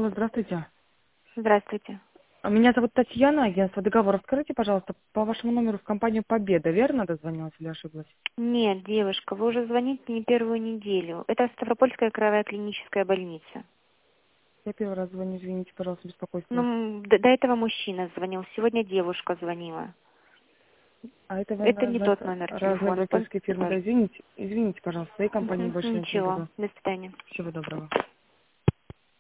Алло, здравствуйте. Здравствуйте. Меня зовут Татьяна, агентство договора. Скажите, пожалуйста, по вашему номеру в компанию «Победа», верно дозвонилась или ошиблась? Нет, девушка, вы уже звоните не первую неделю. Это Ставропольская краевая клиническая больница. Я первый раз звоню, извините, пожалуйста, беспокойство. Ну, до этого мужчина звонил, сегодня девушка звонила. А это, Это наверное, не тот номер разные телефона. брокерские фирмы. Да, извините, пожалуйста, своей компании больше не Ничего. буду. До свидания. Всего доброго.